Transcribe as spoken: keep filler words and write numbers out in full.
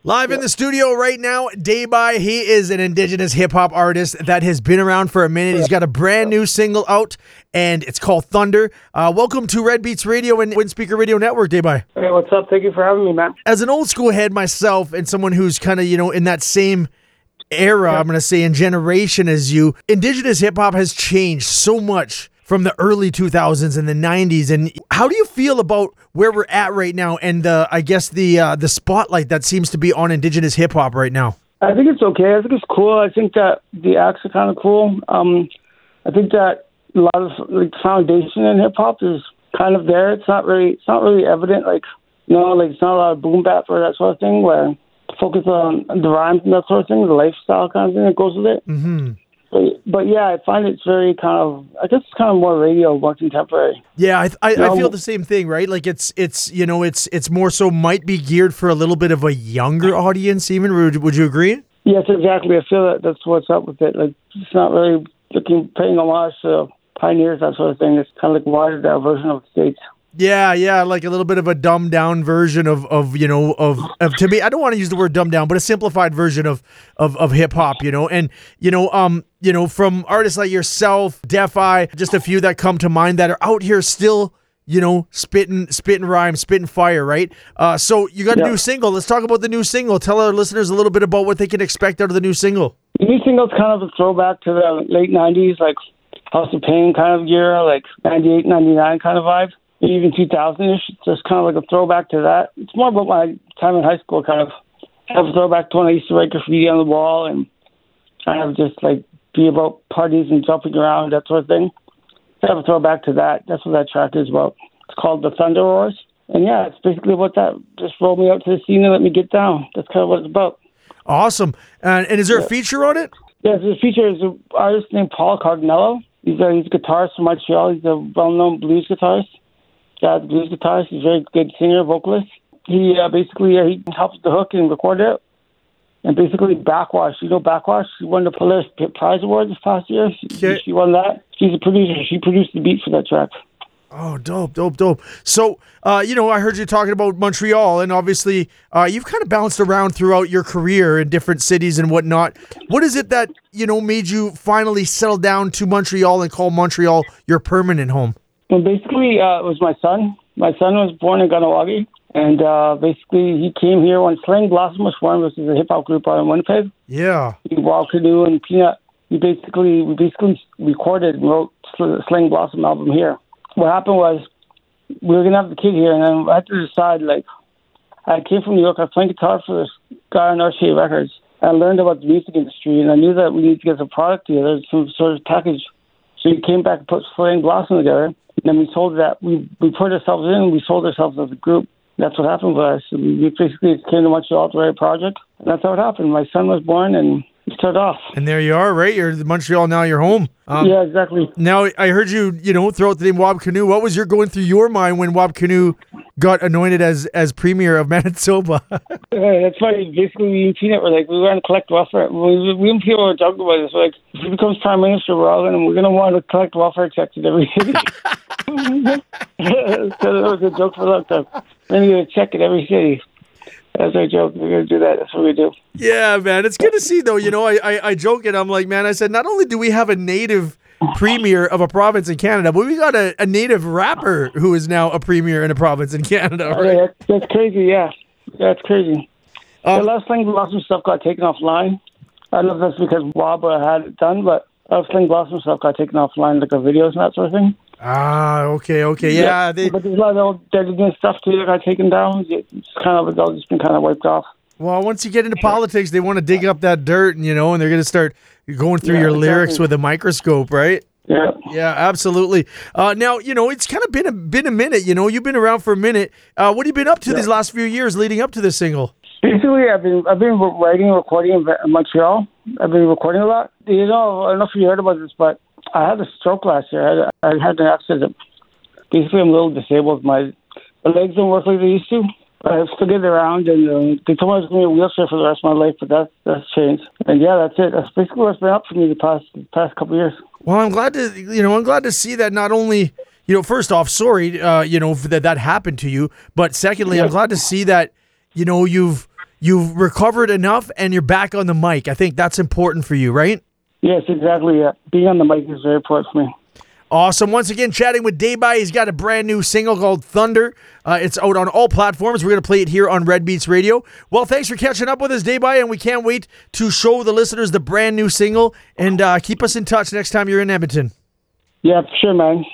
Live in the studio right now, Daybye. He is an Indigenous hip-hop artist that has been around for a minute. He's got a brand new single out, and it's called Thunder. Uh, welcome to Red Beats Radio and Windspeaker Radio Network, Daybye. Hey, what's up? Thank you for having me, man. As an old school head myself and someone who's kind of, you know, in that same era, yeah. I'm going to say, in generation as you, Indigenous hip-hop has changed so much from the early two thousands and the nineties. And how do you feel about where we're at right now and the, I guess, the uh, the spotlight that seems to be on Indigenous hip-hop right now? I think it's okay. I think it's cool. I think that the acts are kind of cool. Um, I think that a lot of like foundation in hip-hop is kind of there. It's not really, it's not really evident. Like, you know, like it's not a lot of boom bap or that sort of thing where focus on the rhymes and that sort of thing, the lifestyle kind of thing that goes with it. Mm-hmm. But, but yeah, I find it's very kind of, I guess it's kind of more radio, more contemporary. Yeah, I I, you know, I feel the same thing, right? Like it's it's you know it's it's more so might be geared for a little bit of a younger audience. Even would would you agree? Yes, exactly. I feel that that's what's up with it. Like it's not really looking paying homage to pioneers, that sort of thing. It's kind of like watered down version of the States. Yeah, yeah, like a little bit of a dumbed down version of, of you know, of, of to me, I don't want to use the word dumbed down, but a simplified version of of, of hip hop, you know, and you know, um, you know, from artists like yourself, Defi, just a few that come to mind that are out here still, you know, spitting spitting rhymes, spitting fire, right? Uh, so you got a yeah. new single. Let's talk about the new single. Tell our listeners a little bit about what they can expect out of the new single. The new single is kind of a throwback to the late nineties, like House of Pain kind of year, like ninety-eight, ninety-nine kind of vibe. Even two thousand-ish, it's just kind of like a throwback to that. It's more about my time in high school, kind of have a throwback to when I used to write graffiti on the wall and kind of just like be about parties and jumping around, that sort of thing. Have a throwback to that. That's what that track is about. It's called The Thunder Roars. And yeah, it's basically about that. Just roll me out to the scene and let me get down. That's kind of what it's about. Awesome. Uh, and is there yeah. a feature on it? Yeah, the feature is an artist named Paul Cardinello. He's a, he's a guitarist from Montreal. He's a well-known blues guitarist. Jazz blues guitarist. He's a very good singer, vocalist. He uh, basically uh, he helps the hook and record it. And basically, Backwash. You know Backwash? She won the Polaris Prize Award this past year. She, okay. she won that. She's a producer. She produced the beat for that track. Oh, dope, dope, dope. So, uh, you know, I heard you talking about Montreal, and obviously uh, you've kind of bounced around throughout your career in different cities and whatnot. What is it that, you know, made you finally settle down to Montreal and call Montreal your permanent home? Well, basically, uh, it was my son. My son was born in Ganawagi, and uh, basically he came here when Slang Blossom was formed, which is a hip-hop group out in Winnipeg. Yeah. Wild Canoe and Peanut. We basically, we basically recorded and wrote the Slang Blossom album here. What happened was we were going to have the kid here, and then I had to decide, like, I came from New York. I was playing guitar for this guy on R C A Records. I learned about the music industry, and I knew that we needed to get some product together, some sort of package. So we came back and put Slang Blossom together, and then we sold that. We we put ourselves in, and we sold ourselves as a group. That's what happened with us. We basically came to Montreal to write a project, and that's how it happened. My son was born, and we started off. And there you are, right? You're in Montreal now. You're home. Um, yeah, exactly. Now, I heard you, you know, throw out the name Wab Kinew. What was your going through your mind when Wab Kinew got anointed as as premier of Manitoba? Yeah, that's funny. Basically, we and Peanut were like, we were going to collect welfare. We, we and people were talking about this. We're like, if he becomes prime minister, we're all going to, we're going to want to collect welfare checks in every city. So that was a joke for a long time. We're going to get a check in every city. That's our joke. We're going to do that. That's what we do. Yeah, man. It's good to see, though. You know, I, I, I joke and I'm like, man, I said, not only do we have a native premier of a province in Canada, but we got a, a native rapper who is now a premier in a province in Canada, right? Yeah, that's, that's crazy, yeah. That's crazy. Um, the last Sling Blossom stuff got taken offline. I don't know if that's because Waba had it done, but a Sling Blossom stuff got taken offline, like the videos and that sort of thing. Ah, okay, okay, yeah. yeah they, but there's a lot of old dedicated stuff too that got taken down. It's kind of, it's all just been kind of wiped off. Well, once you get into politics, they want to dig up that dirt, and you know, and they're going to start going through yeah, your exactly. lyrics with a microscope, right? Yeah, yeah, absolutely. Uh, now, you know, it's kind of been a been a minute. You know, you've been around for a minute. Uh, what have you been up to yeah. these last few years leading up to this single? Basically, I've been I've been writing and recording in Montreal. I've been recording a lot. You know, I don't know if you heard about this, but I had a stroke last year. I had, I had an accident. Basically, I'm a little disabled. My, my legs don't work like they used to. I still get around, and um, they told me I was going to be in a wheelchair for the rest of my life, but that, that's changed. And yeah, that's it. That's basically what's been up for me the past the past couple of years. Well, I'm glad to, you know, I'm glad to see that not only, you know, first off, sorry, uh, you know, that that happened to you, but secondly, yeah. I'm glad to see that, you know, you've you've recovered enough and you're back on the mic. I think that's important for you, right? Yes, exactly. Yeah. Being on the mic is very important for me. Awesome. Once again, chatting with Dayby. He's got a brand new single called Thunder. Uh, it's out on all platforms. We're going to play it here on Red Beats Radio. Well, thanks for catching up with us, Dayby, and we can't wait to show the listeners the brand new single. And uh, keep us in touch next time you're in Edmonton. Yeah, for sure, man.